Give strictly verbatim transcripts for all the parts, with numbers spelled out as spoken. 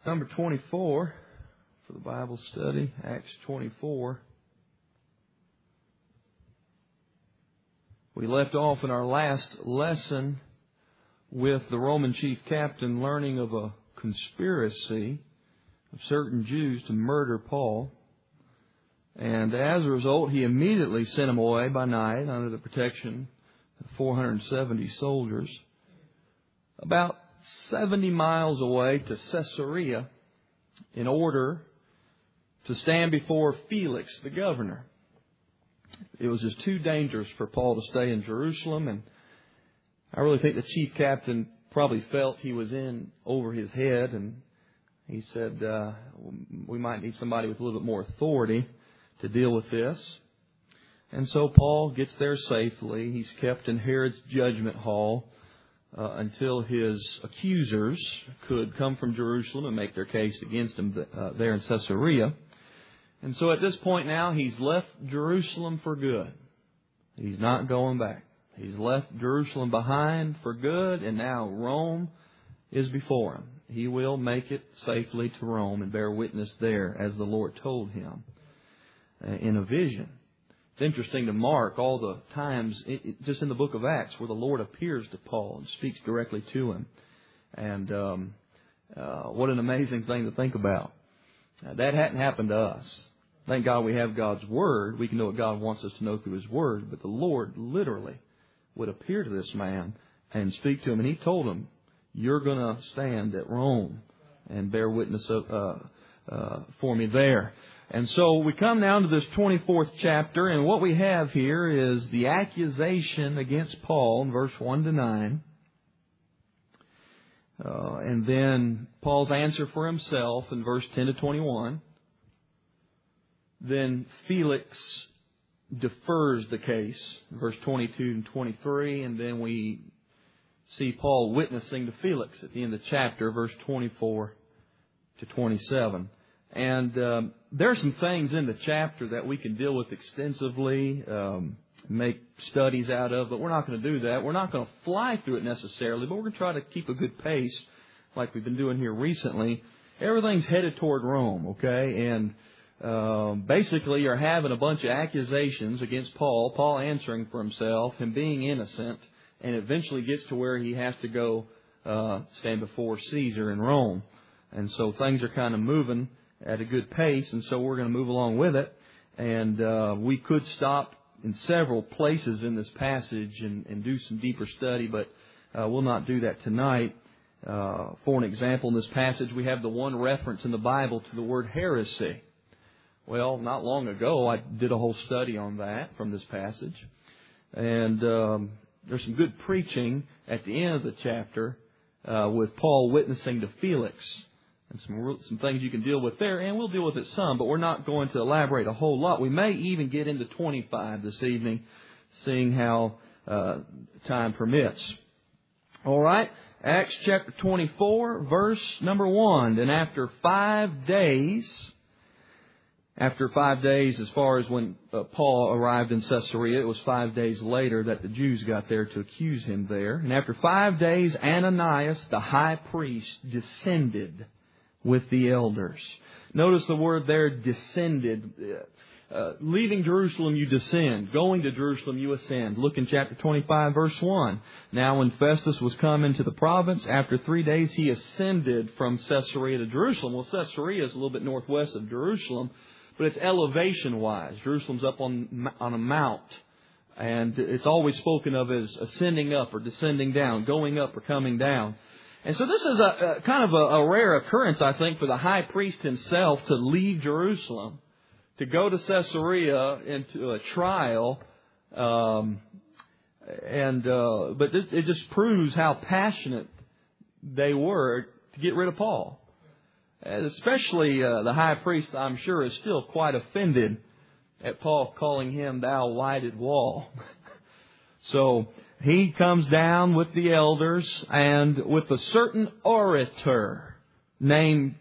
Number twenty-four for the Bible study, Acts twenty-four. We left off in our last lesson with the Roman chief captain learning of a conspiracy of certain Jews to murder Paul. And as a result, he immediately sent him away by night under the protection of four hundred seventy soldiers, about seventy miles away to Caesarea, in order to stand before Felix, the governor. It was just too dangerous for Paul to stay in Jerusalem, and I really think the chief captain probably felt he was in over his head, and he said, uh, we might need somebody with a little bit more authority to deal with this. And so Paul gets there safely. He's kept in Herod's judgment hall uh, until his accusers could come from Jerusalem and make their case against him uh, there in Caesarea. And so at this point now, he's left Jerusalem for good. He's not going back. He's left Jerusalem behind for good, and now Rome is before him. He will make it safely to Rome and bear witness there, as the Lord told him in a vision. It's interesting to mark all the times, just in the book of Acts, where the Lord appears to Paul and speaks directly to him. And um, uh, what an amazing thing to think about. Now, that hadn't happened to us. Thank God we have God's Word. We can know what God wants us to know through His Word. But the Lord literally would appear to this man and speak to him. And He told him, you're going to stand at Rome and bear witness of, uh, uh, for me there. And so we come now to this twenty-fourth chapter. And what we have here is the accusation against Paul in verse one to nine. Uh, and then Paul's answer for himself in verse ten to twenty-one. Then Felix defers the case, verse twenty-two and twenty-three, and then we see Paul witnessing to Felix at the end of the chapter, verse twenty-four to twenty-seven. And um, there are some things in the chapter that we can deal with extensively, um, make studies out of, but we're not going to do that. We're not going to fly through it necessarily, but we're going to try to keep a good pace like we've been doing here recently. Everything's headed toward Rome, okay? And Um, basically, you're having a bunch of accusations against Paul, Paul answering for himself, him being innocent, and eventually gets to where he has to go uh, stand before Caesar in Rome. And so things are kind of moving at a good pace, and so we're going to move along with it. And uh, we could stop in several places in this passage and, and do some deeper study, but uh, we'll not do that tonight. Uh, for an example, in this passage, we have the one reference in the Bible to the word heresy. Well, not long ago, I did a whole study on that from this passage. And um, there's some good preaching at the end of the chapter uh, with Paul witnessing to Felix. And some some things you can deal with there. And we'll deal with it some, but we're not going to elaborate a whole lot. We may even get into twenty-five this evening, seeing how uh, time permits. All right. Acts chapter twenty-four, verse number one. And after five days... After five days, as far as when uh, Paul arrived in Caesarea, it was five days later that the Jews got there to accuse him there. And after five days, Ananias, the high priest, descended with the elders. Notice the word there, descended. Uh, leaving Jerusalem, you descend. Going to Jerusalem, you ascend. Look in chapter twenty-five, verse one. Now when Festus was come into the province, after three days he ascended from Caesarea to Jerusalem. Well, Caesarea is a little bit northwest of Jerusalem, but it's elevation-wise. Jerusalem's up on on a mount, and it's always spoken of as ascending up or descending down, going up or coming down. And so this is a, a kind of a, a rare occurrence, I think, for the high priest himself to leave Jerusalem, to go to Caesarea into a trial, um, and uh, but this, it just proves how passionate they were to get rid of Paul. And especially uh, the high priest, I'm sure, is still quite offended at Paul calling him thou whited wall. So he comes down with the elders and with a certain orator named,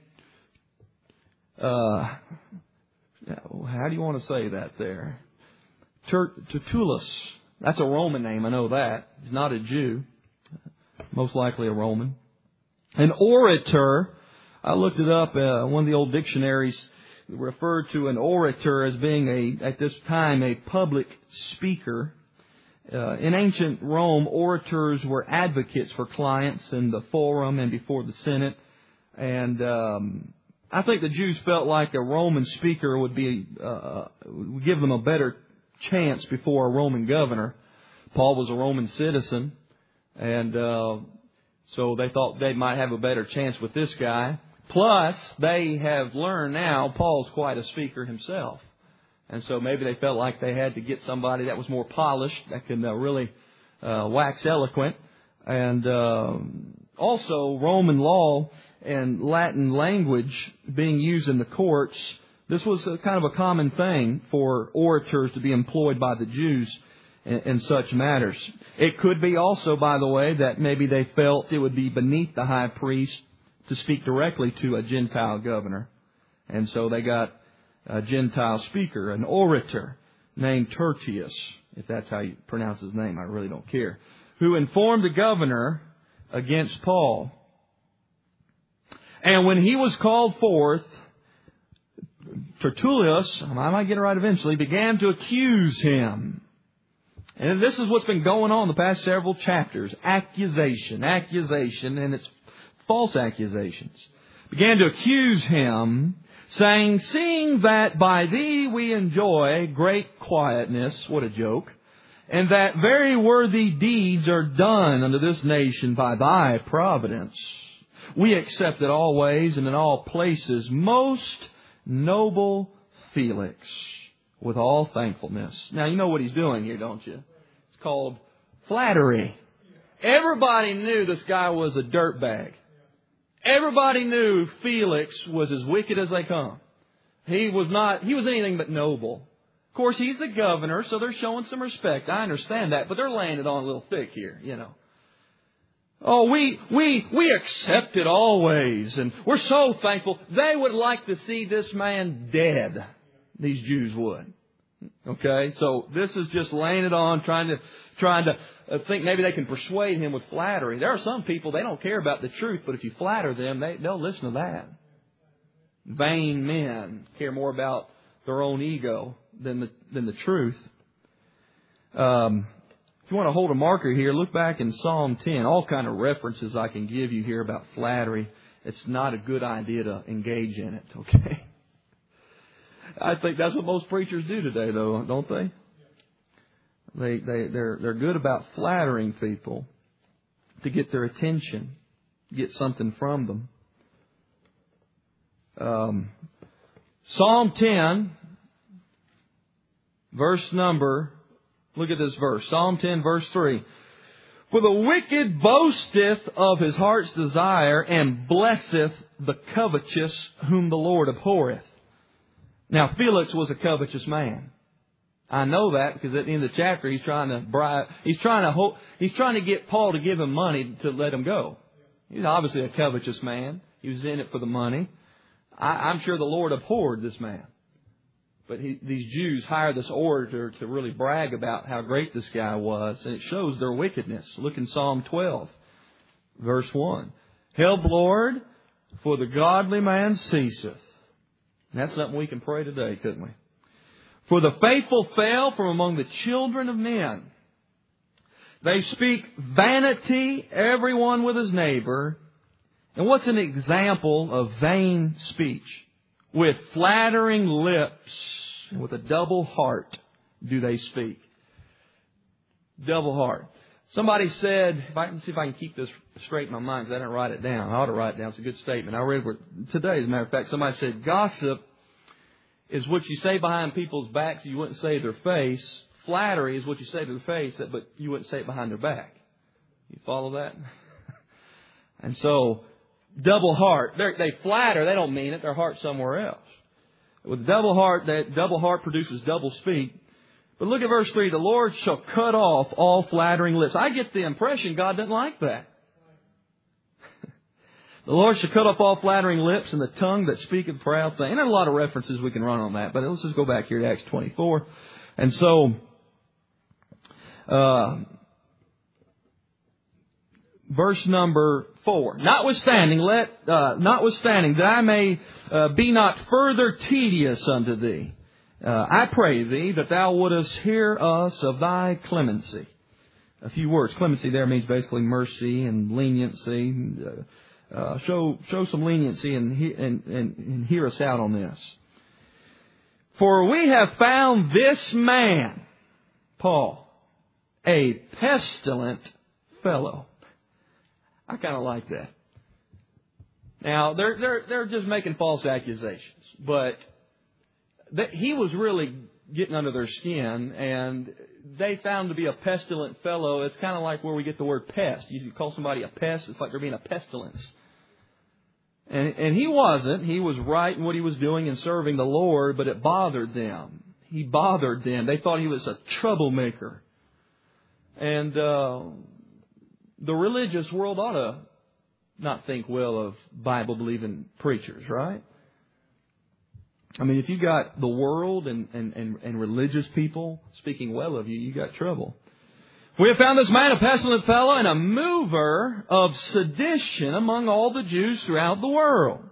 uh, how do you want to say that there? Tertullus. That's a Roman name, I know that. He's not a Jew. Most likely a Roman. An orator I looked it up. Uh, one of the old dictionaries referred to an orator as being a, at this time, a public speaker. Uh, in ancient Rome, orators were advocates for clients in the forum and before the Senate. And um, I think the Jews felt like a Roman speaker would be uh, would give them a better chance before a Roman governor. Paul was a Roman citizen, and uh, so they thought they might have a better chance with this guy. Plus, they have learned now Paul's quite a speaker himself. And so maybe they felt like they had to get somebody that was more polished, that can uh, really uh, wax eloquent. And uh, also, Roman law and Latin language being used in the courts, this was a kind of a common thing for orators to be employed by the Jews in, in such matters. It could be also, by the way, that maybe they felt it would be beneath the high priest to speak directly to a Gentile governor. And so they got a Gentile speaker, an orator named Tertius, if that's how you pronounce his name, I really don't care, who informed the governor against Paul. And when he was called forth, Tertullus, I might get it right eventually, began to accuse him. And this is what's been going on the past several chapters. Accusation, accusation, and it's false accusations. Began to accuse him, saying, seeing that by thee we enjoy great quietness, what a joke, and that very worthy deeds are done unto this nation by thy providence, we accept it always and in all places, most noble Felix, with all thankfulness. Now, you know what he's doing here, don't you? It's called flattery. Everybody knew this guy was a dirtbag. Everybody knew Felix was as wicked as they come. He was not, he was anything but noble. Of course, he's the governor, so they're showing some respect. I understand that, but they're laying it on a little thick here, you know. Oh, we, we, we accept it always, and we're so thankful. They would like to see this man dead. These Jews would. Okay, so this is just laying it on, trying to, trying to think maybe they can persuade him with flattery. There are some people, they don't care about the truth, but if you flatter them, they, they'll listen to that. Vain men care more about their own ego than the, than the truth. Um, if you want to hold a marker here, look back in Psalm ten. All kind of references I can give you here about flattery. It's not a good idea to engage in it, okay? I think that's what most preachers do today, though, don't they? They, they, they're, they're good about flattering people to get their attention, get something from them. Um, Psalm ten, verse number, look at this verse. Psalm ten, verse three. For the wicked boasteth of his heart's desire, and blesseth the covetous whom the Lord abhorreth. Now, Felix was a covetous man. I know that because at the end of the chapter, he's trying to bribe, he's trying to hope, he's trying to get Paul to give him money to let him go. He's obviously a covetous man. He was in it for the money. I, I'm sure the Lord abhorred this man. But he, these Jews hired this orator to really brag about how great this guy was, and it shows their wickedness. Look in Psalm twelve, verse one. Help, Lord, for the godly man ceaseth. And that's something we can pray today, couldn't we? For the faithful fell from among the children of men. They speak vanity, everyone with his neighbor. And what's an example of vain speech? With flattering lips, with a double heart, do they speak. Double heart. Somebody said, if I can see if I can keep this straight in my mind, because I didn't write it down. I ought to write it down. It's a good statement. I read it today, as a matter of fact. Somebody said, gossip is what you say behind people's backs you wouldn't say to their face. Flattery is what you say to their face, but you wouldn't say it behind their back. You follow that? And so, double heart. They're, they flatter. They don't mean it. Their heart's somewhere else. With double heart, that double heart produces double speak. But look at verse three. The Lord shall cut off all flattering lips. I get the impression God doesn't like that. The Lord shall cut off all flattering lips, and the tongue that speaketh proud things. And there's a lot of references we can run on that. But let's just go back here to Acts twenty-four. And so, uh, verse number four. Notwithstanding, let, uh, notwithstanding that I may uh, be not further tedious unto thee, uh, I pray thee that thou wouldest hear us of thy clemency. A few words. Clemency there means basically mercy and leniency. Uh, uh, show show some leniency and, he, and, and, and hear us out on this. For we have found this man, Paul, a pestilent fellow. I kind of like that. Now, they're, they're, they're just making false accusations, but that he was really getting under their skin, and they found to be a pestilent fellow. It's kind of like where we get the word pest. You call somebody a pest, it's like they're being a pestilence. And, and he wasn't. He was right in what he was doing and serving the Lord, but it bothered them. He bothered them. They thought he was a troublemaker. And uh, the religious world ought to not think well of Bible-believing preachers, right? I mean, if you got the world and, and, and, and religious people speaking well of you, you got trouble. We have found this man a pestilent fellow and a mover of sedition among all the Jews throughout the world.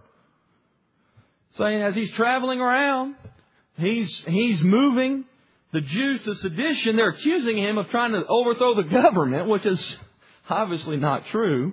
Saying as he's traveling around, he's he's moving the Jews to sedition. They're accusing him of trying to overthrow the government, which is obviously not true.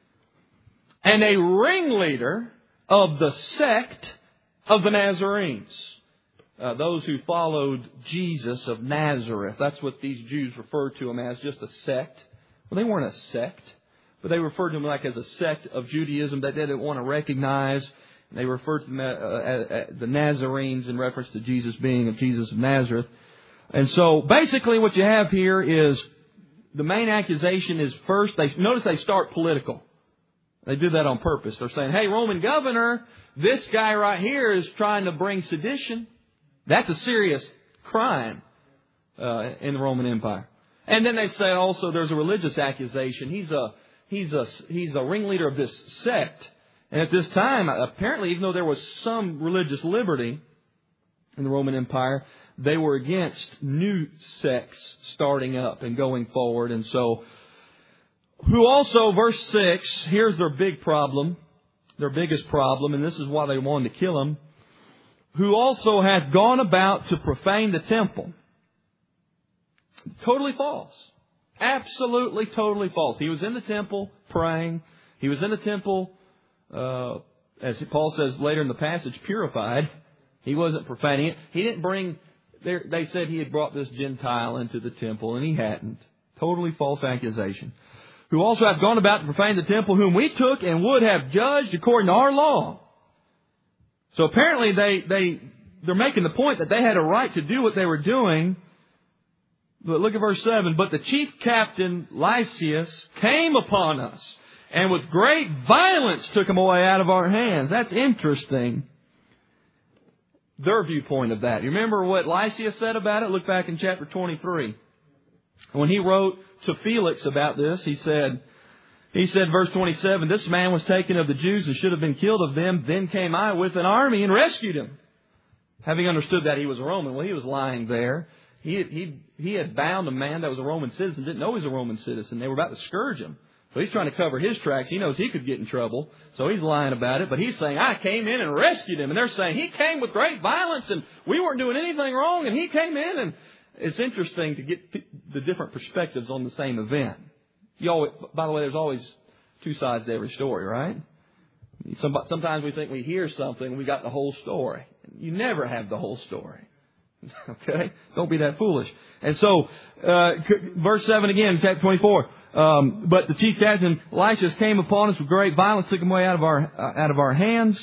And a ringleader of the sect of the Nazarenes. Uh, those who followed Jesus of Nazareth. That's what these Jews referred to him as, just a sect. Well, they weren't a sect, but they referred to him like as a sect of Judaism that they didn't want to recognize. And they referred to them as, uh, as the Nazarenes in reference to Jesus being of Jesus of Nazareth. And so basically what you have here is the main accusation is first, they notice they start political. They do that on purpose. They're saying, hey, Roman governor, this guy right here is trying to bring sedition. That's a serious crime uh, in the Roman Empire. And then they say also there's a religious accusation. He's a he's a he's a ringleader of this sect. And at this time, apparently, even though there was some religious liberty in the Roman Empire, they were against new sects starting up and going forward. And so, who also, verse six, here's their big problem, their biggest problem, and this is why they wanted to kill him. Who also hath gone about to profane the temple. Totally false. Absolutely, totally false. He was in the temple praying. He was in the temple, uh, as Paul says later in the passage, purified. He wasn't profaning it. He didn't bring, they said he had brought this Gentile into the temple, and he hadn't. Totally false accusation. Who also hath gone about to profane the temple, whom we took and would have judged according to our law. So apparently they, they, they're making the point that they had a right to do what they were doing. But look at verse seven. But the chief captain, Lysias, came upon us, and with great violence took him away out of our hands. That's interesting. Their viewpoint of that. You remember what Lysias said about it? Look back in chapter twenty-three. When he wrote to Felix about this, he said, He said, verse twenty-seven, this man was taken of the Jews and should have been killed of them. Then came I with an army and rescued him. Having understood that he was a Roman. Well, he was lying there. He had, he, he had bound a man that was a Roman citizen. Didn't know he was a Roman citizen. They were about to scourge him. So he's trying to cover his tracks. He knows he could get in trouble. So he's lying about it. But he's saying, I came in and rescued him. And they're saying, he came with great violence and we weren't doing anything wrong. And he came in. And it's interesting to get the different perspectives on the same event. You always, by the way, there's always two sides to every story, right? Sometimes we think we hear something and we got the whole story. You never have the whole story. Okay? Don't be that foolish. And so, uh, verse seven again, chapter twenty-four. Um, but the chief captain, Lysias, came upon us with great violence, took him away out of our, uh, out of our hands.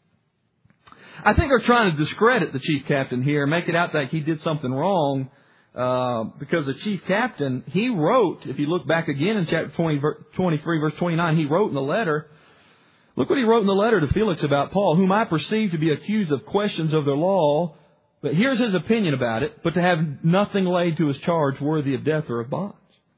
I think they're trying to discredit the chief captain here, make it out like he did something wrong. Uh, because the chief captain, he wrote, if you look back again in chapter twenty, twenty-three, verse twenty-nine, he wrote in the letter, look what he wrote in the letter to Felix about Paul, whom I perceive to be accused of questions of the law, but here's his opinion about it, but to have nothing laid to his charge worthy of death or of bonds.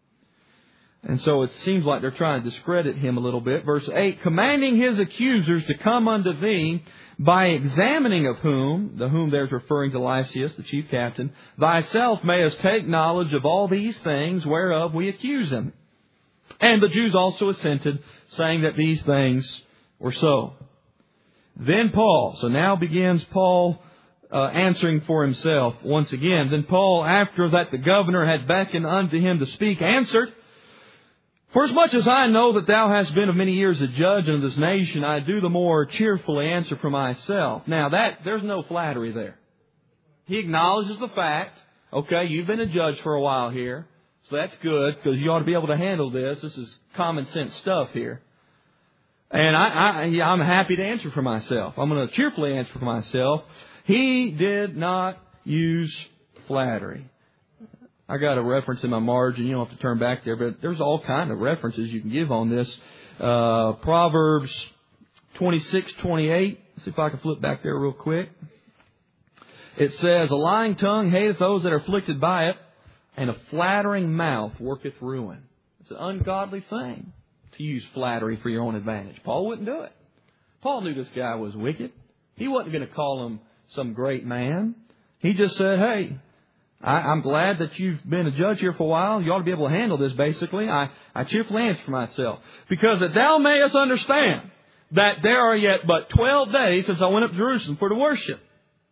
And so it seems like they're trying to discredit him a little bit. Verse eight, commanding his accusers to come unto thee, by examining of whom, the whom there's referring to Lysias, the chief captain, thyself mayest take knowledge of all these things whereof we accuse him. And the Jews also assented, saying that these things were so. Then Paul, so now begins Paul uh, answering for himself once again. Then Paul, after that the governor had beckoned unto him to speak, answered, For as much as I know that thou hast been of many years a judge in this nation, I do the more cheerfully answer for myself. Now that, there's no flattery there. He acknowledges the fact, okay, you've been a judge for a while here, so that's good, because you ought to be able to handle this. This is common sense stuff here. And I, I, yeah, I'm happy to answer for myself. I'm going to cheerfully answer for myself. He did not use flattery. I got a reference in my margin. You don't have to turn back there, but there's all kind of references you can give on this. Uh, Proverbs twenty-six twenty-eight. Let's see if I can flip back there real quick. It says, A lying tongue hateth those that are afflicted by it, and a flattering mouth worketh ruin. It's an ungodly thing to use flattery for your own advantage. Paul wouldn't do it. Paul knew this guy was wicked. He wasn't going to call him some great man. He just said, hey, I, I'm glad that you've been a judge here for a while. You ought to be able to handle this, basically. I, I cheerfully answer for myself. Because that thou mayest understand that there are yet but twelve days since I went up to Jerusalem for to worship.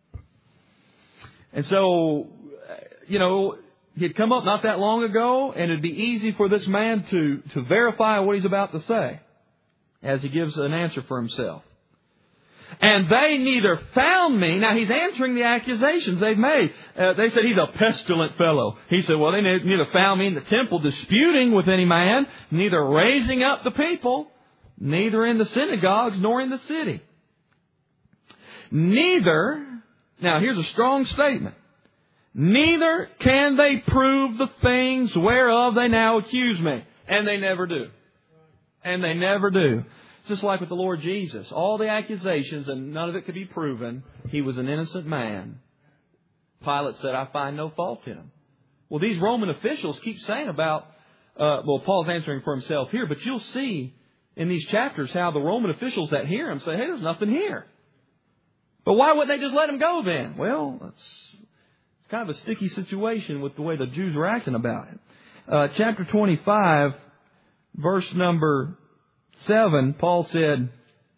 And so, you know, he'd come up not that long ago, and it'd be easy for this man to, to verify what he's about to say as he gives an answer for himself. And they neither found me. Now, he's answering the accusations they've made. Uh, they said he's a pestilent fellow. He said, well, they neither found me in the temple disputing with any man, neither raising up the people, neither in the synagogues nor in the city. Neither, now here's a strong statement, neither can they prove the things whereof they now accuse me. And they never do. And they never do. Just like with the Lord Jesus. All the accusations, and none of it could be proven. He was an innocent man. Pilate said, I find no fault in him. Well, these Roman officials keep saying about, uh, well, Paul's answering for himself here, but you'll see in these chapters how the Roman officials that hear him say, hey, there's nothing here. But why wouldn't they just let him go then? Well, it's, it's kind of a sticky situation with the way the Jews were acting about it. Uh, chapter twenty-five, verse number seven, Paul said,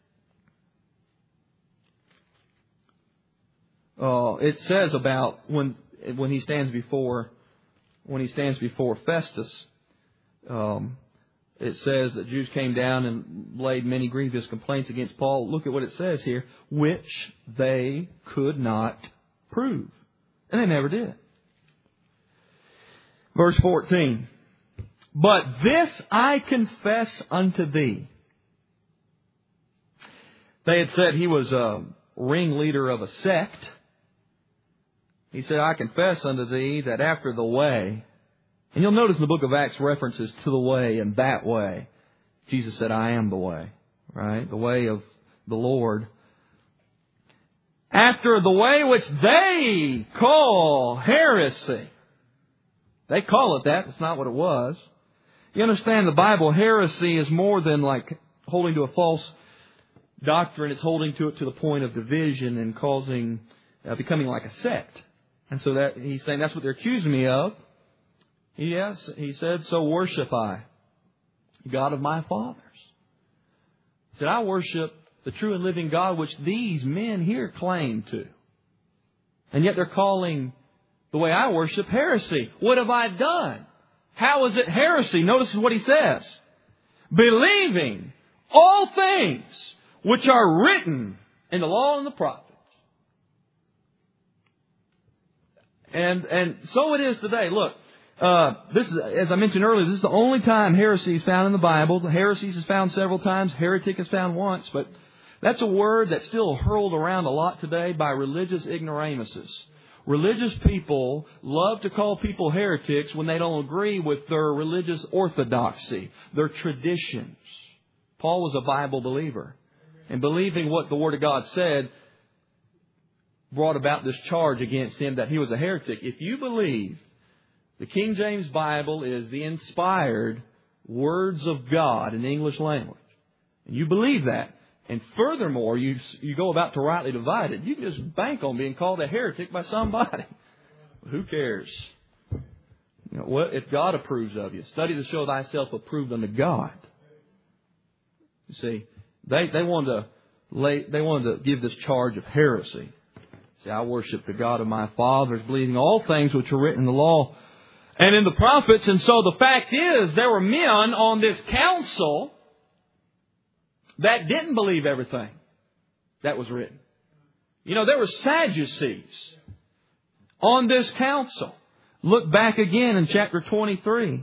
uh, it says about when when he stands before when he stands before Festus, um, it says that Jews came down and laid many grievous complaints against Paul. Look at what it says here, which they could not prove. And they never did. Verse fourteen. But this I confess unto thee. They had said he was a ringleader of a sect. He said, I confess unto thee that after the way, and you'll notice in the book of Acts references to the way and that way. Jesus said, I am the way, right? The way of the Lord. After the way which they call heresy. They call it that. That's not what it was. You understand the Bible, heresy is more than like holding to a false doctrine. It's holding to it to the point of division and causing, uh, becoming like a sect. And so that he's saying that's what they're accusing me of. Yes, he said, so worship I, God of my fathers. He said, I worship the true and living God, which these men here claim to. And yet they're calling the way I worship heresy. What have I done? How is it heresy? Notice what he says. Believing all things which are written in the law and the prophets. And and so it is today. Look, uh, this is, as I mentioned earlier, this is the only time heresy is found in the Bible. The heresies is found several times. Heretic is found once. But that's a word that's still hurled around a lot today by religious ignoramuses. Religious people love to call people heretics when they don't agree with their religious orthodoxy, their traditions. Paul was a Bible believer. And believing what the Word of God said brought about this charge against him that he was a heretic. If you believe the King James Bible is the inspired words of God in the English language, and you believe that, and furthermore, you you go about to rightly divide it, you can just bank on being called a heretic by somebody. Who cares? You know, what if God approves of you? Study to show thyself approved unto God. You see, they they wanted to lay, they wanted to give this charge of heresy. See, I worship the God of my fathers, believing all things which are written in the law and in the prophets. And so the fact is, there were men on this council that didn't believe everything that was written. You know, there were Sadducees on this council. Look back again in chapter twenty-three.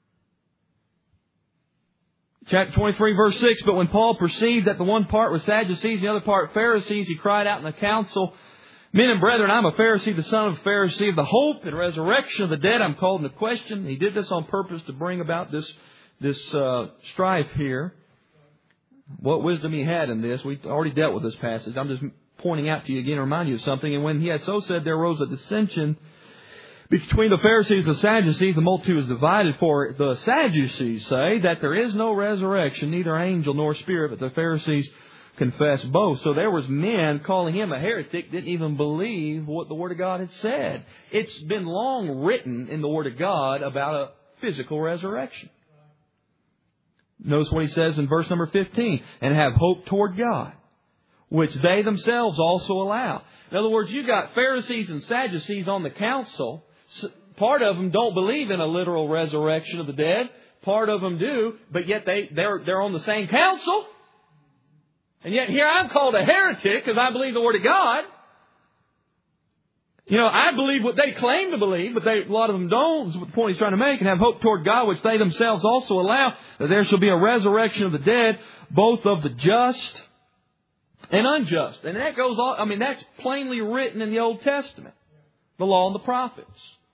Chapter twenty-three, verse six. But when Paul perceived that the one part was Sadducees, the other part Pharisees, he cried out in the council, Men and brethren, I'm a Pharisee, the son of a Pharisee, of the hope and resurrection of the dead. I'm called into question. He did this on purpose to bring about this, this uh, strife here. What wisdom he had in this. We've already dealt with this passage. I'm just pointing out to you again to remind you of something. And when he had so said, there arose a dissension between the Pharisees and the Sadducees. The multitude was divided. For the Sadducees say that there is no resurrection, neither angel nor spirit, but the Pharisees confess both. So there was men calling him a heretic, didn't even believe what the Word of God had said. It's been long written in the Word of God about a physical resurrection. Notice what he says in verse number fifteen, and have hope toward God, which they themselves also allow. In other words, you've got Pharisees and Sadducees on the council. Part of them don't believe in a literal resurrection of the dead. Part of them do, but yet they, they're, they're on the same council. And yet here I'm called a heretic because I believe the Word of God. You know, I believe what they claim to believe, but they, a lot of them don't, is what the point he's trying to make, and have hope toward God, which they themselves also allow, that there shall be a resurrection of the dead, both of the just and unjust. And that goes on, I mean, that's plainly written in the Old Testament, the law and the prophets.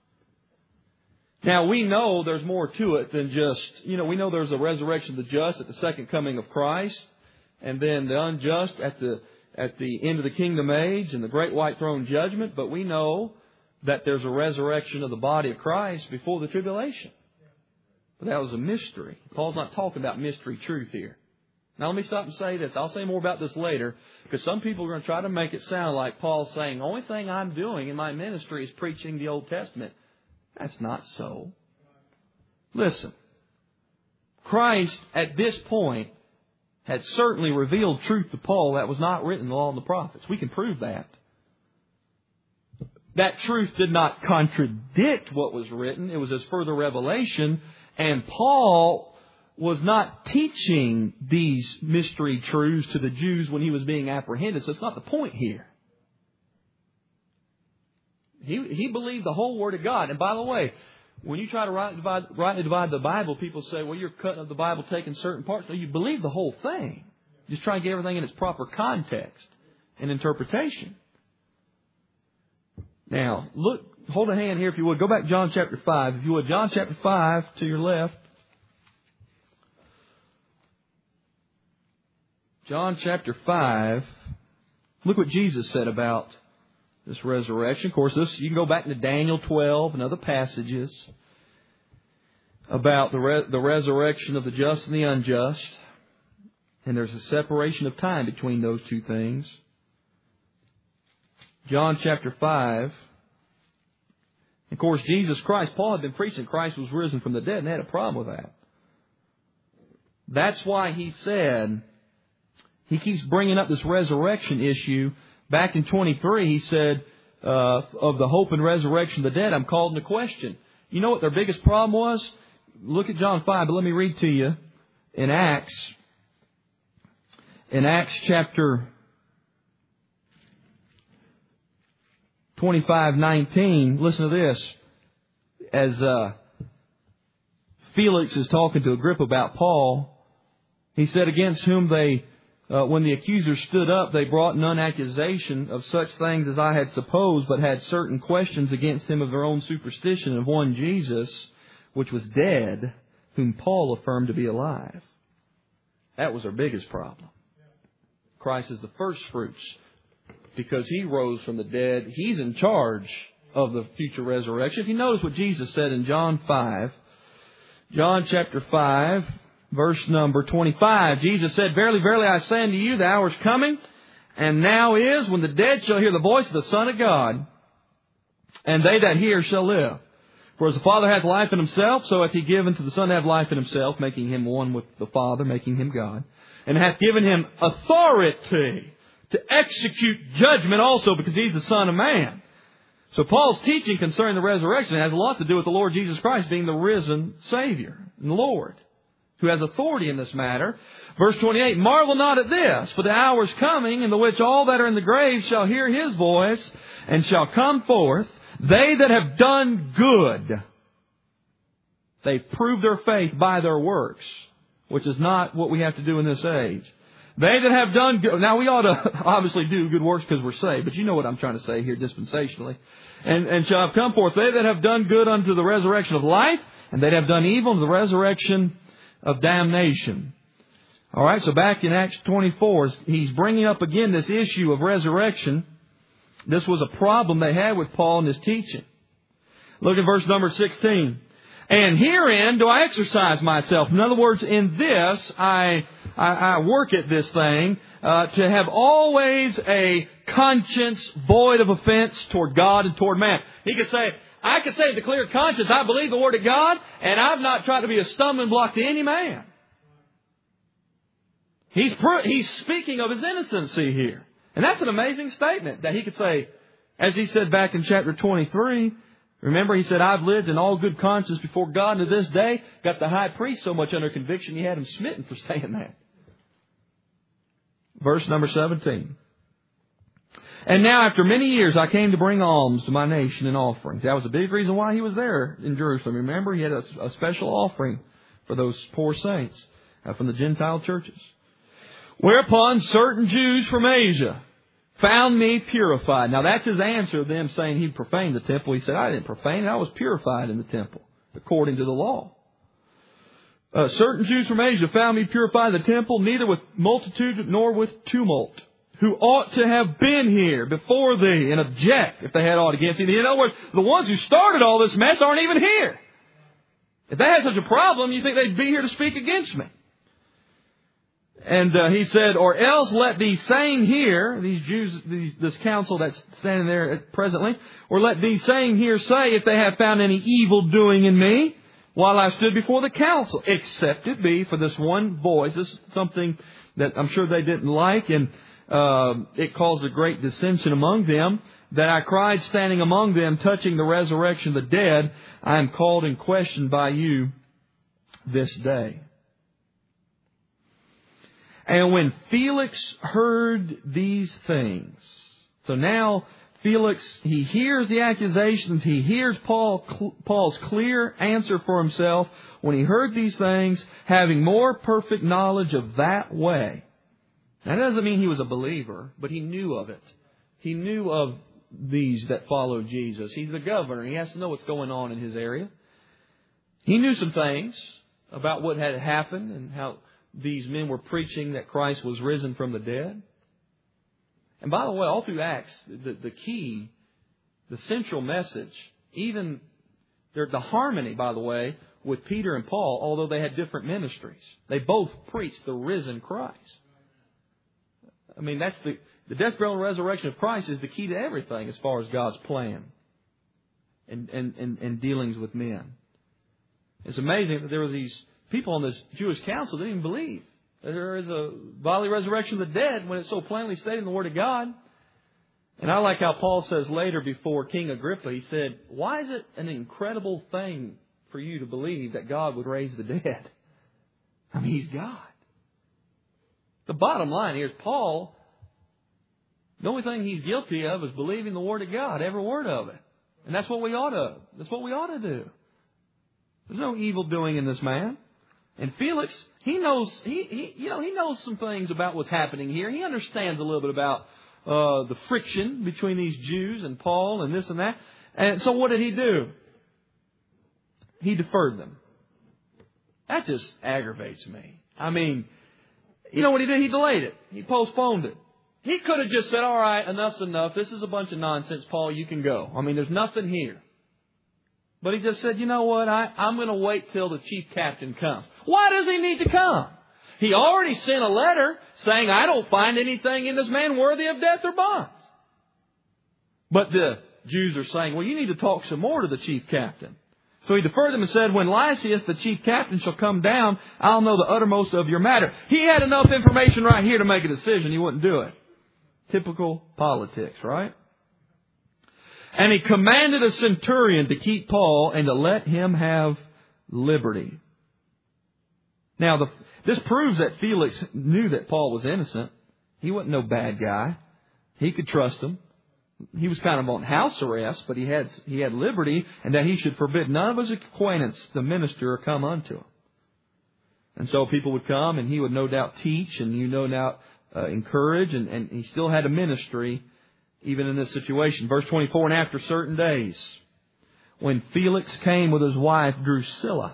Now, we know there's more to it than just, you know, we know there's a resurrection of the just at the second coming of Christ, and then the unjust at the at the end of the kingdom age and the great white throne judgment. But we know that there's a resurrection of the body of Christ before the tribulation. But that was a mystery. Paul's not talking about mystery truth here. Now let me stop and say this. I'll say more about this later, because some people are going to try to make it sound like Paul's saying, the only thing I'm doing in my ministry is preaching the Old Testament. That's not so. Listen. Christ at this point had certainly revealed truth to Paul that was not written in the law and the prophets. We can prove that. That truth did not contradict what was written. It was as further revelation. And Paul was not teaching these mystery truths to the Jews when he was being apprehended. So it's not the point here. He, he believed the whole Word of God. And by the way, when you try to rightly divide, rightly divide the Bible, people say, well, you're cutting up the Bible, taking certain parts. No, you believe the whole thing. Just try to get everything in its proper context and interpretation. Now, look, hold a hand here if you would. Go back to John chapter five. If you would, John chapter five to your left. John chapter five. Look what Jesus said about this resurrection. Of course, this you can go back to Daniel twelve and other passages about the re- the resurrection of the just and the unjust. And there's a separation of time between those two things. John chapter five. Of course, Jesus Christ, Paul had been preaching Christ was risen from the dead, and they had a problem with that. That's why he said, he keeps bringing up this resurrection issue. Back in twenty-three, he said, uh, of the hope and resurrection of the dead, I'm called into question. You know what their biggest problem was? Look at John five, but let me read to you in Acts. In Acts chapter twenty-five nineteen, listen to this. As uh, Felix is talking to Agrippa about Paul, he said, against whom they, uh, when the accusers stood up, they brought none accusation of such things as I had supposed, but had certain questions against him of their own superstition, of one Jesus, which was dead, whom Paul affirmed to be alive. That was our biggest problem. Christ is the first fruits. Because He rose from the dead, He's in charge of the future resurrection. If you notice what Jesus said in John five, John chapter five, verse number twenty-five, Jesus said, Verily, verily, I say unto you, the hour is coming, and now is, when the dead shall hear the voice of the Son of God, and they that hear shall live. For as the Father hath life in Himself, so hath He given to the Son to have life in Himself, making Him one with the Father, making Him God. And hath given Him authority to execute judgment also, because He's the Son of Man. So Paul's teaching concerning the resurrection has a lot to do with the Lord Jesus Christ being the risen Savior and Lord, who has authority in this matter. Verse twenty-eight, marvel not at this, for the hour is coming in the which all that are in the grave shall hear His voice, and shall come forth, they that have done good. They prove their faith by their works, which is not what we have to do in this age. They that have done good. Now, we ought to obviously do good works because we're saved, but you know what I'm trying to say here dispensationally. And, and shall have come forth, they that have done good unto the resurrection of life, and they that have done evil unto the resurrection of damnation. All right, so back in Acts twenty-four, he's bringing up again this issue of resurrection. This was a problem they had with Paul in his teaching. Look at verse number sixteen. And herein do I exercise myself. In other words, in this, I I, I work at this thing uh, to have always a conscience void of offense toward God and toward man. He could say, I could say with a clear conscience, I believe the Word of God, and I've not tried to be a stumbling block to any man. He's pro- he's speaking of his innocency here. And that's an amazing statement that he could say, as he said back in chapter twenty-three, remember he said, I've lived in all good conscience before God, and to this day got the high priest so much under conviction he had him smitten for saying that. Verse number seventeen. And now after many years I came to bring alms to my nation and offerings. That was a big reason why he was there in Jerusalem. Remember, he had a, a special offering for those poor saints uh, from the Gentile churches. Whereupon certain Jews from Asia found me purified. Now that's his answer to them saying he profaned the temple. He said, I didn't profane it. I was purified in the temple according to the law. Uh, certain Jews from Asia found me purified in the temple, neither with multitude nor with tumult, who ought to have been here before thee and object if they had aught against thee. In other words, the ones who started all this mess aren't even here. If they had such a problem, you think they'd be here to speak against me. And uh, he said, or else let these same here, these Jews, these, this council that's standing there presently, or let these same here say, if they have found any evil doing in me, while I stood before the council, except it be for this one voice. This is something that I'm sure they didn't like, and uh, it caused a great dissension among them, that I cried standing among them, touching the resurrection of the dead, I am called and questioned by you this day. And when Felix heard these things, so now Felix, he hears the accusations, he hears Paul, Paul's clear answer for himself. When he heard these things, having more perfect knowledge of that way. That doesn't mean he was a believer, but he knew of it. He knew of these that followed Jesus. He's the governor. He has to know what's going on in his area. He knew some things about what had happened and how these men were preaching that Christ was risen from the dead. And by the way, all through Acts, the, the key, the central message, even the harmony, by the way, with Peter and Paul, although they had different ministries, they both preached the risen Christ. I mean, that's the, the death, burial, and resurrection of Christ is the key to everything as far as God's plan and, and, and, and dealings with men. It's amazing that there were these people on this Jewish council that didn't even believe that there is a bodily resurrection of the dead when it's so plainly stated in the Word of God. And I like how Paul says later before King Agrippa, he said, why is it an incredible thing for you to believe that God would raise the dead? I mean, He's God. The bottom line here is Paul, the only thing he's guilty of is believing the Word of God, every word of it. And that's what we ought to, that's what we ought to do. There's no evil doing in this man. And Felix, he knows, he, he, you know, he knows some things about what's happening here. He understands a little bit about uh, the friction between these Jews and Paul and this and that. And so what did he do? He deferred them. That just aggravates me. I mean, you know what he did? He delayed it. He postponed it. He could have just said, all right, enough's enough. This is a bunch of nonsense, Paul. You can go. I mean, there's nothing here. But he just said, you know what, I, I'm going to wait till the chief captain comes. Why does he need to come? He already sent a letter saying, I don't find anything in this man worthy of death or bonds. But the Jews are saying, well, you need to talk some more to the chief captain. So he deferred them and said, when Lysias, the chief captain, shall come down, I'll know the uttermost of your matter. He had enough information right here to make a decision. He wouldn't do it. Typical politics, right? And he commanded a centurion to keep Paul and to let him have liberty. Now, the, this proves that Felix knew that Paul was innocent. He wasn't no bad guy. He could trust him. He was kind of on house arrest, but he had he had liberty, and that he should forbid none of his acquaintance to minister or come unto him. And so people would come, and he would no doubt teach, and you no doubt uh, encourage, and, and he still had a ministry even in this situation. Verse twenty-four, and after certain days, when Felix came with his wife Drusilla.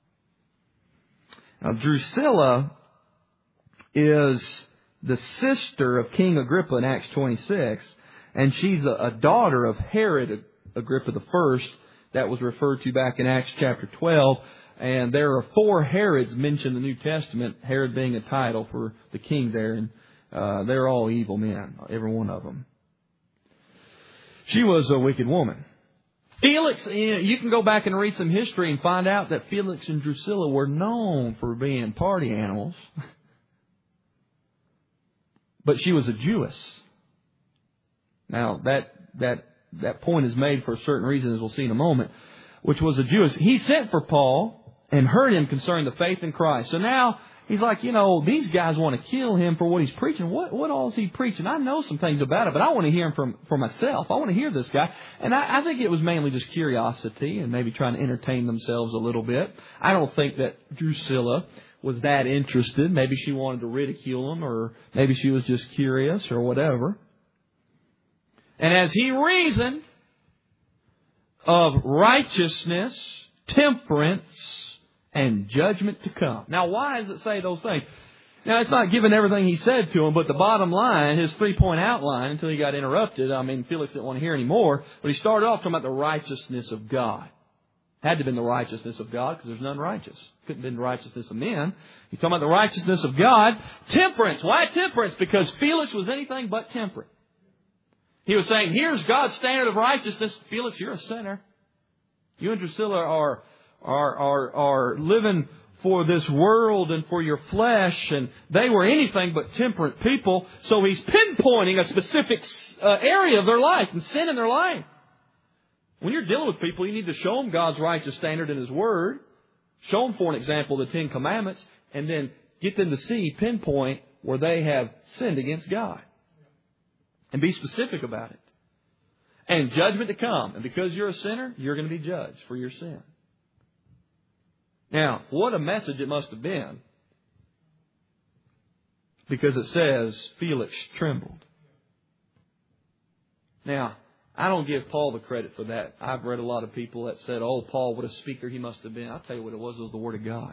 Now, Drusilla is the sister of King Agrippa in Acts twenty-six. And she's a, a daughter of Herod Agrippa the First that was referred to back in Acts chapter twelve. And there are four Herods mentioned in the New Testament, Herod being a title for the king there. And uh, they're all evil men, every one of them. She was a wicked woman. Felix, you can go back and read some history and find out that Felix and Drusilla were known for being party animals. But she was a Jewess. Now, that that that point is made for a certain reason, as we'll see in a moment, which was a Jewess. He sent for Paul and heard him concerning the faith in Christ. So now he's like, you know, these guys want to kill him for what he's preaching. What what all is he preaching? I know some things about it, but I want to hear him from for myself. I want to hear this guy. And I, I think it was mainly just curiosity and maybe trying to entertain themselves a little bit. I don't think that Drusilla was that interested. Maybe she wanted to ridicule him, or maybe she was just curious or whatever. And as he reasoned of righteousness, temperance, and judgment to come. Now, why does it say those things? Now, it's not giving everything he said to him, but the bottom line, his three-point outline, until he got interrupted, I mean, Felix didn't want to hear anymore, but he started off talking about the righteousness of God. Had to have been the righteousness of God, because there's none righteous. Couldn't have been the righteousness of men. He's talking about the righteousness of God. Temperance. Why temperance? Because Felix was anything but temperate. He was saying, here's God's standard of righteousness. Felix, you're a sinner. You and Drusilla are, are, are, are living for this world and for your flesh. And they were anything but temperate people. So he's pinpointing a specific uh, area of their life and sin in their life. When you're dealing with people, you need to show them God's righteous standard in His Word. Show them, for an example, the Ten Commandments. And then get them to see, pinpoint where they have sinned against God. And be specific about it. And judgment to come. And because you're a sinner, you're going to be judged for your sin. Now, what a message it must have been. Because it says, Felix trembled. Now, I don't give Paul the credit for that. I've read a lot of people that said, oh, Paul, what a speaker he must have been. I'll tell you what it was. It was the Word of God.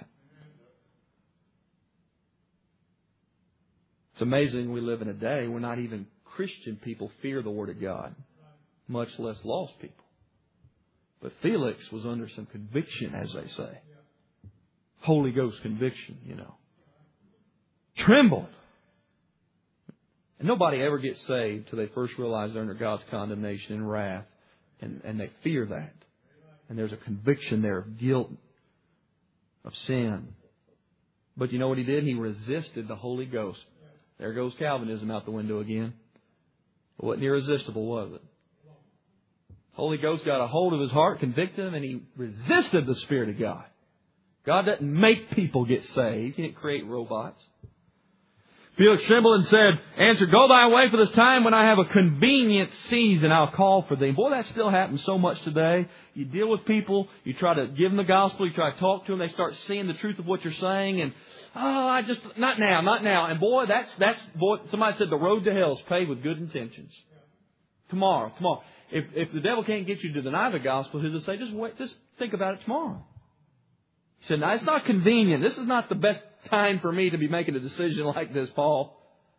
It's amazing we live in a day where not even Christian people fear the Word of God, much less lost people. But Felix was under some conviction, as they say. Holy Ghost conviction, you know. Trembled. And nobody ever gets saved till they first realize they're under God's condemnation and wrath. And, and they fear that. And there's a conviction there of guilt, of sin. But you know what he did? He resisted the Holy Ghost. There goes Calvinism out the window again. It wasn't irresistible, was it? Holy Ghost got a hold of his heart, convicted him, and he resisted the Spirit of God. God doesn't make people get saved. He can't create robots. Felix trembled and said, answered, go thy way, for this time when I have a convenient season, I'll call for thee. Boy, that still happens so much today. You deal with people, you try to give them the gospel, you try to talk to them, they start seeing the truth of what you're saying, and oh, I just, not now, not now. And boy, that's, that's, boy, somebody said the road to hell is paved with good intentions. Tomorrow, tomorrow. If, if the devil can't get you to deny the gospel, he'll just say, just wait, just think about it tomorrow. He said, now, it's not convenient. This is not the best time for me to be making a decision like this, Paul.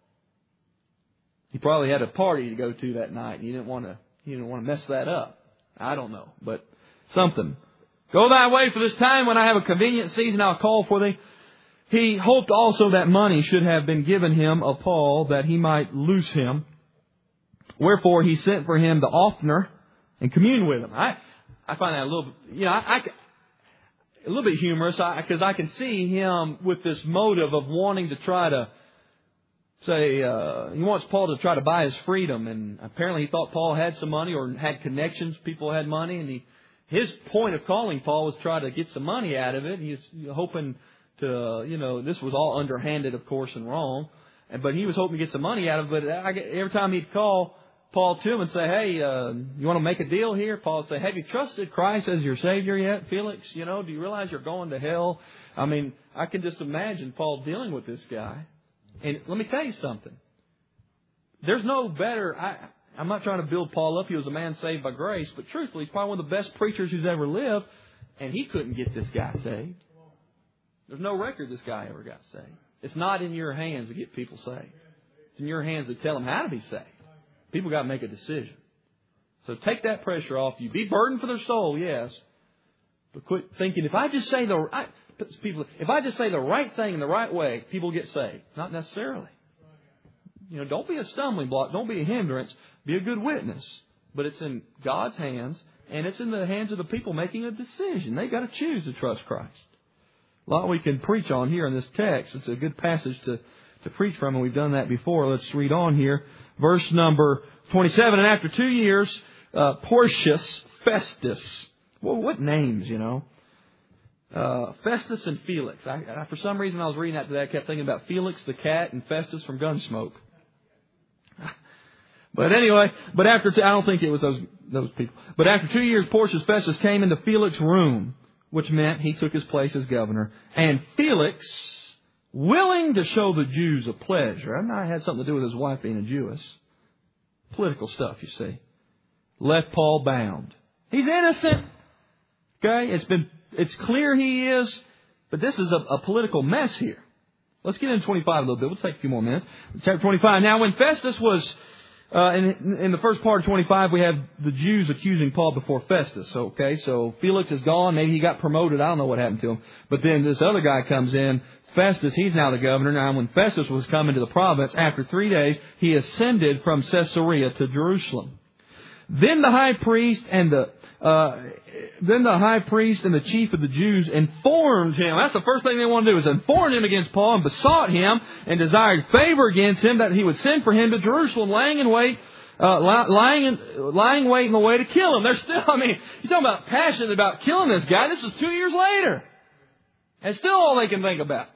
He probably had a party to go to that night, and he didn't want to, he didn't want to mess that up. I don't know, but something. Go thy way, for this time when I have a convenient season, I'll call for thee. He hoped also that money should have been given him of Paul, that he might loose him. Wherefore he sent for him the oftener and communed with him. I, I find that a little, you know, I, I, a little bit humorous, because I, I can see him with this motive of wanting to try to say, uh, he wants Paul to try to buy his freedom. And apparently he thought Paul had some money or had connections. People had money. And he, his point of calling Paul was try to get some money out of it. He was hoping to, you know, this was all underhanded, of course, and wrong. But he was hoping to get some money out of it. But I, every time he'd call Paul to him and say, hey, uh, you want to make a deal here? Paul would say, have you trusted Christ as your Savior yet, Felix? You know, do you realize you're going to hell? I mean, I can just imagine Paul dealing with this guy. And let me tell you something. There's no better... I, I'm not trying to build Paul up. He was a man saved by grace. But truthfully, he's probably one of the best preachers who's ever lived. And he couldn't get this guy saved. There's no record this guy ever got saved. It's not in your hands to get people saved. It's in your hands to tell them how to be saved. People got to make a decision. So take that pressure off you. Be burdened for their soul, yes. But quit thinking, if I just say the I, people, if I just say the right thing in the right way, people get saved. Not necessarily. You know, don't be a stumbling block. Don't be a hindrance. Be a good witness. But it's in God's hands, and it's in the hands of the people making a decision. They got to choose to trust Christ. A lot we can preach on here in this text. It's a good passage to, to preach from, and we've done that before. Let's read on here. Verse number twenty-seven. And after two years, uh, Porcius Festus. Well, what names, you know? Uh, Festus and Felix. I, I, for some reason, I was reading that today. I kept thinking about Felix the cat and Festus from Gunsmoke. But anyway, but after two, I don't think it was those those people. But after two years, Porcius Festus came into Felix's room, which meant he took his place as governor. And Felix, willing to show the Jews a pleasure, and that had something to do with his wife being a Jewess. Political stuff, you see. Left Paul bound. He's innocent. Okay, it's been it's clear he is, but this is a, a political mess here. Let's get into twenty-five a little bit. We'll take a few more minutes. Chapter twenty-five. Now, when Festus was uh, in, in the first part of twenty-five, we have the Jews accusing Paul before Festus. Okay, so Felix is gone. Maybe he got promoted. I don't know what happened to him. But then this other guy comes in. Festus, he's now the governor. Now, when Festus was coming to the province, after three days, he ascended from Caesarea to Jerusalem. Then the high priest and the uh, then the high priest and the chief of the Jews informed him. That's the first thing they want to do, is inform him against Paul, and besought him and desired favor against him, that he would send for him to Jerusalem, lying in wait, uh, lying in, lying wait in the way to kill him. They're still, I mean, you're talking about passionate about killing this guy. This is two years later, and still all they can think about.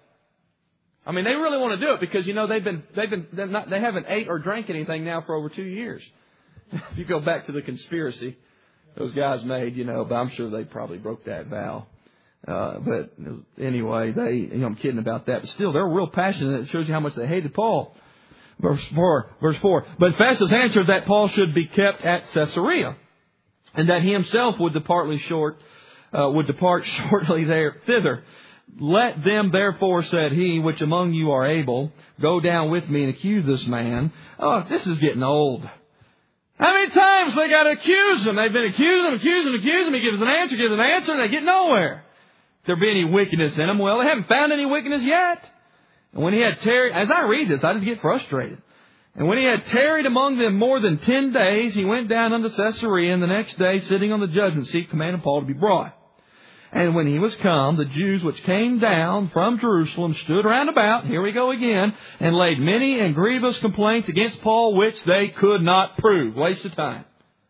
I mean, they really want to do it because, you know, they've been they've been they're not, they haven't ate or drank anything now for over two years. If you go back to the conspiracy those guys made, you know, but I'm sure they probably broke that vow. Uh, but anyway, they, you know, I'm kidding about that. But still, they're real passionate. It shows you how much they hated Paul. Verse four, verse four. But Festus answered that Paul should be kept at Caesarea, and that he himself would depart short, uh, would depart shortly there thither. Let them therefore, said he, which among you are able, go down with me and accuse this man. Oh, this is getting old. How many times they got to accuse him? They've been accusing him, accusing him, accusing him. He gives an answer, gives an answer, and they get nowhere. If there be any wickedness in them, well, they haven't found any wickedness yet. And when he had tarried, as I read this, I just get frustrated. And when he had tarried among them more than ten days, he went down unto Caesarea, and the next day, sitting on the judgment seat, commanded Paul to be brought. And when he was come, the Jews which came down from Jerusalem stood round about, here we go again, and laid many and grievous complaints against Paul, which they could not prove. Waste of time.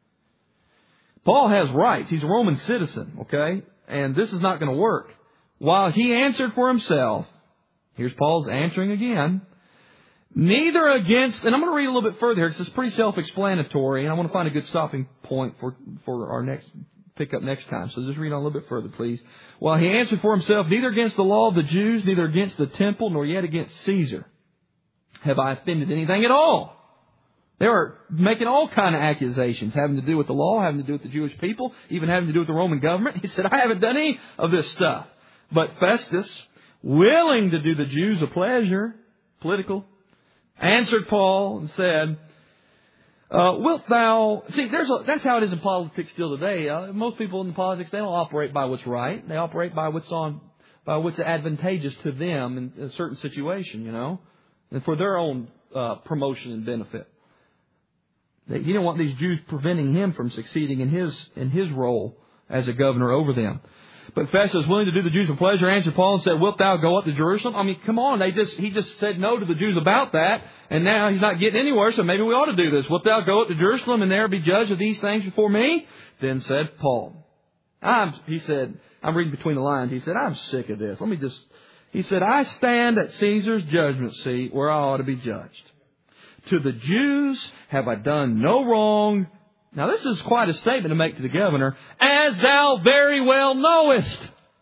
Paul has rights. He's a Roman citizen, okay? And this is not going to work. While he answered for himself, here's Paul's answering again, neither against, and I'm going to read a little bit further here, because it's pretty self-explanatory, and I want to find a good stopping point for, for our next pick up next time. So just read on a little bit further, please. While he answered for himself, neither against the law of the Jews, neither against the temple, nor yet against Caesar have I offended anything at all. They were making all kind of accusations having to do with the law, having to do with the Jewish people, even having to do with the Roman government. He said, I haven't done any of this stuff. But Festus, willing to do the Jews a pleasure, political, answered Paul and said, Uh, wilt thou... See, there's a, that's how it is in politics still today. Uh, most people in politics, they don't operate by what's right. They operate by what's on, by what's advantageous to them in a certain situation, you know, and for their own uh, promotion and benefit. They, he didn't want these Jews preventing him from succeeding in his in his role as a governor over them. But Festus, willing to do the Jews a pleasure, answered Paul and said, wilt thou go up to Jerusalem? I mean, come on. They just He just said no to the Jews about that. And now he's not getting anywhere, so maybe we ought to do this. Wilt thou go up to Jerusalem and there be judged of these things before me? Then said Paul. I'm, he said, I'm reading between the lines. He said, I'm sick of this. Let me just, he said, I stand at Caesar's judgment seat where I ought to be judged. To the Jews have I done no wrong. Now this is quite a statement to make to the governor. As thou very well knowest.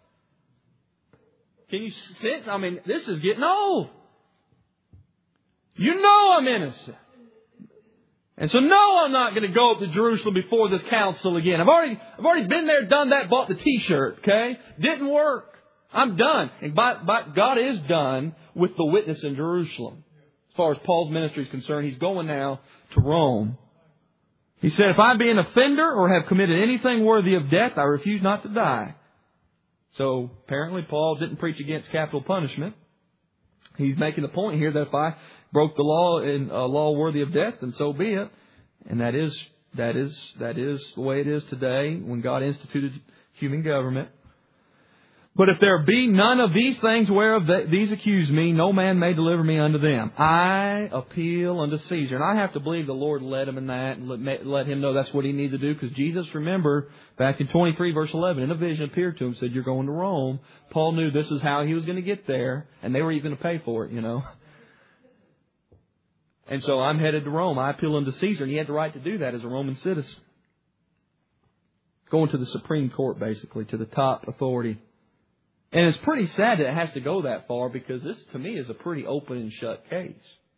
Can you sense? I mean, this is getting old. You know I'm innocent. And so no, I'm not going to go up to Jerusalem before this council again. I've already, I've already been there, done that, bought the t-shirt, okay? Didn't work. I'm done. And by, by, God is done with the witness in Jerusalem. As far as Paul's ministry is concerned, he's going now to Rome. He said, if I be an offender or have committed anything worthy of death, I refuse not to die. So apparently Paul didn't preach against capital punishment. He's making the point here that if I broke the law in a law worthy of death, then so be it. And that is that is that is the way it is today when God instituted human government. But if there be none of these things whereof these accuse me, no man may deliver me unto them. I appeal unto Caesar. And I have to believe the Lord led him in that and let, let him know that's what he needed to do. Because Jesus, remember, back in twenty-three verse eleven, in a vision appeared to him, said, you're going to Rome. Paul knew this is how he was going to get there. And they were even going to pay for it, you know. And so I'm headed to Rome. I appeal unto Caesar. And he had the right to do that as a Roman citizen. Going to the Supreme Court, basically, to the top authority. And it's pretty sad that it has to go that far because this, to me, is a pretty open and shut case.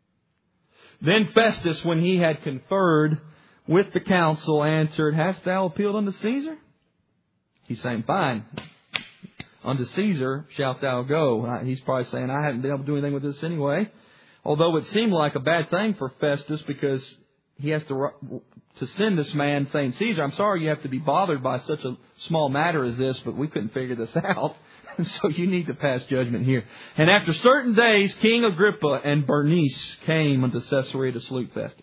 Then Festus, when he had conferred with the council, answered, hast thou appealed unto Caesar? He's saying, fine. Unto Caesar shalt thou go. He's probably saying, I haven't been able to do anything with this anyway. Although it seemed like a bad thing for Festus because he has to to send this man saying, Caesar, I'm sorry you have to be bothered by such a small matter as this, but we couldn't figure this out. And so you need to pass judgment here. And after certain days, King Agrippa and Bernice came unto Caesarea to salute Festus.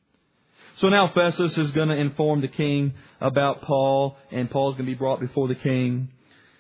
So now Festus is going to inform the king about Paul, and Paul's going to be brought before the king.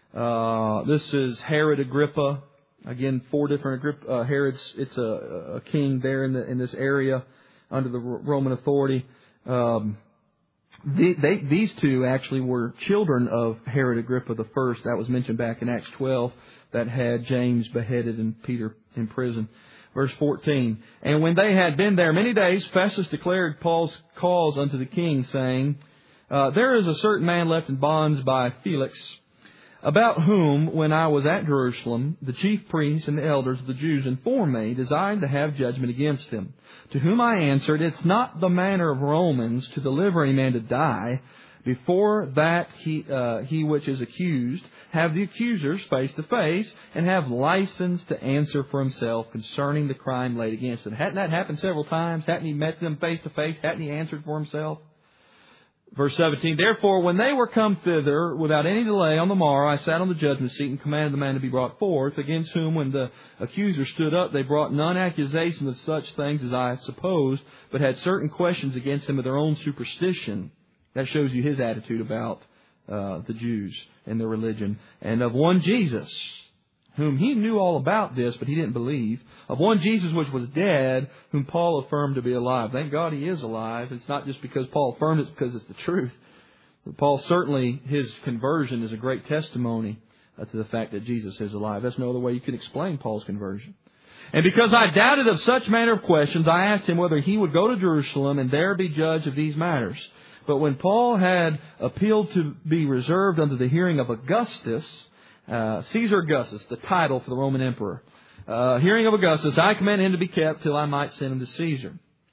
Uh, this is Herod Agrippa. Again, four different Agrippa, uh, Herods. It's a, a king there in the in this area under the Roman authority. Um, the, they, these two actually were children of Herod Agrippa the first. That was mentioned back in Acts twelve. That had James beheaded and Peter in prison. Verse fourteen. And when they had been there many days, Festus declared Paul's cause unto the king, saying, uh, there is a certain man left in bonds by Felix, about whom, when I was at Jerusalem, the chief priests and the elders of the Jews informed me, desiring to have judgment against him. To whom I answered, it's not the manner of Romans to deliver any man to die, before that he, uh, he which is accused have the accusers face to face, and have license to answer for himself concerning the crime laid against him. Hadn't that happened several times? Hadn't he met them face to face? Hadn't he answered for himself? Verse seventeen, therefore, when they were come thither, without any delay on the morrow, I sat on the judgment seat and commanded the man to be brought forth, against whom, when the accusers stood up, they brought none accusation of such things as I supposed, but had certain questions against him of their own superstition. That shows you his attitude about uh, the Jews and their religion. And of one Jesus, whom he knew all about this, but he didn't believe. Of one Jesus which was dead, whom Paul affirmed to be alive. Thank God he is alive. It's not just because Paul affirmed it, it's because it's the truth. But Paul, certainly, his conversion is a great testimony to the fact that Jesus is alive. That's no other way you could explain Paul's conversion. And because I doubted of such manner of questions, I asked him whether he would go to Jerusalem and there be judge of these matters. But when Paul had appealed to be reserved unto the hearing of Augustus, Uh, Caesar Augustus, the title for the Roman emperor. Uh, hearing of Augustus, I commanded him to be kept till I might send him to Caesar.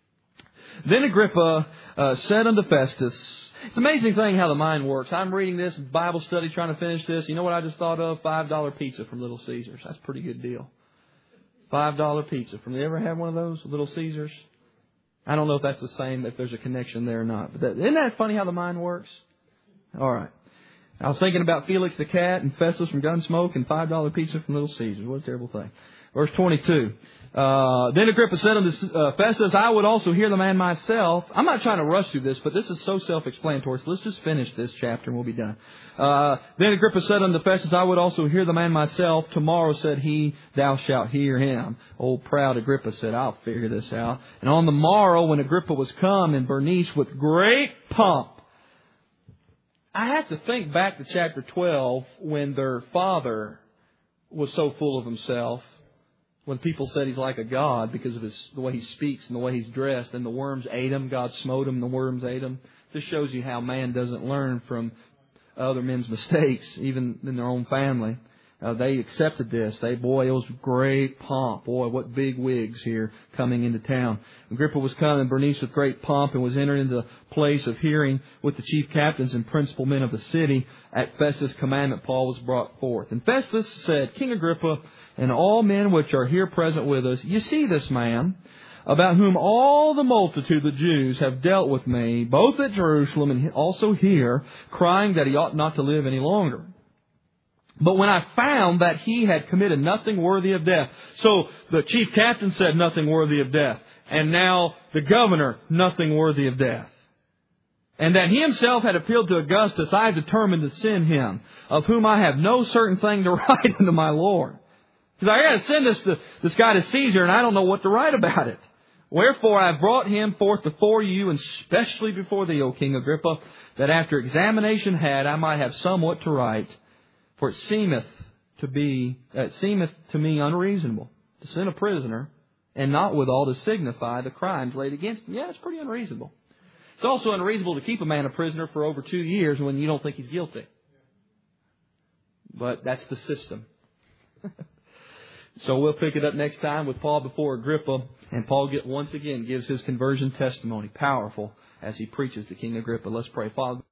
Then Agrippa uh, said unto Festus, it's an amazing thing how the mind works. I'm reading this Bible study, trying to finish this. You know what I just thought of? five dollar pizza from Little Caesars. That's a pretty good deal. five dollar pizza. From you ever have one of those, Little Caesars? I don't know if that's the same, if there's a connection there or not. But that, isn't that funny how the mind works? All right. I was thinking about Felix the cat and Festus from Gunsmoke and five dollar pizza from Little Caesars. What a terrible thing. Verse twenty-two. Uh, then Agrippa said unto uh, Festus, I would also hear the man myself. I'm not trying to rush through this, but this is so self-explanatory. So let's just finish this chapter and we'll be done. Uh, then Agrippa said unto Festus, I would also hear the man myself. Tomorrow, said he, thou shalt hear him. Old proud Agrippa said, I'll figure this out. And on the morrow, when Agrippa was come, and Bernice with great pomp. I have to think back to chapter twelve when their father was so full of himself. When people said he's like a god because of his the way he speaks and the way he's dressed, and the worms ate him, God smote him, the worms ate him. This shows you how man doesn't learn from other men's mistakes, even in their own family. Uh, they accepted this. They, boy, it was great pomp. Boy, what big wigs here coming into town. Agrippa was come, and Bernice with great pomp, and was entered into the place of hearing with the chief captains and principal men of the city. At Festus' commandment, Paul was brought forth. And Festus said, King Agrippa, and all men which are here present with us, you see this man, about whom all the multitude of the Jews have dealt with me, both at Jerusalem and also here, crying that he ought not to live any longer. But when I found that he had committed nothing worthy of death. So the chief captain said nothing worthy of death. And now the governor, nothing worthy of death. And that he himself had appealed to Augustus, I have determined to send him, of whom I have no certain thing to write unto my Lord. Because I got to send this to this guy to Caesar, and I don't know what to write about it. Wherefore I have brought him forth before you, and especially before thee, O King Agrippa, that after examination had, I might have somewhat to write. For it seemeth to be, it seemeth to me unreasonable to send a prisoner, and not withal to signify the crimes laid against him. Yeah, it's pretty unreasonable. It's also unreasonable to keep a man a prisoner for over two years when you don't think he's guilty. But that's the system. So we'll pick it up next time with Paul before Agrippa. And Paul get, once again gives his conversion testimony, powerful, as he preaches to King Agrippa. Let's pray. Father.